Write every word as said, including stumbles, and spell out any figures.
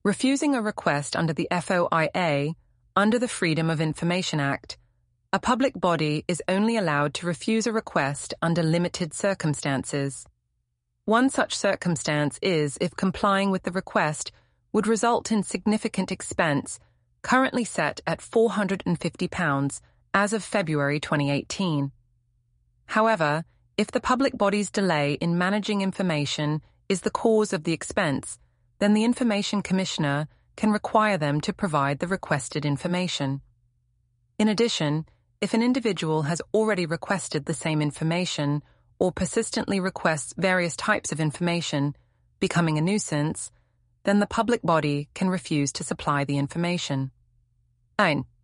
Refusing a request under the F O I A, under the Freedom of Information Act, a public body is only allowed to refuse a request under limited circumstances. One such circumstance is if complying with the request would result in significant expense, currently set at four hundred fifty pounds as of February twenty eighteen. However, if the public body's delay in managing information is the cause of the expense, then the Information Commissioner can require them to provide the requested information. In addition, if an individual has already requested the same information or persistently requests various types of information, becoming a nuisance, then the public body can refuse to supply the information. nine.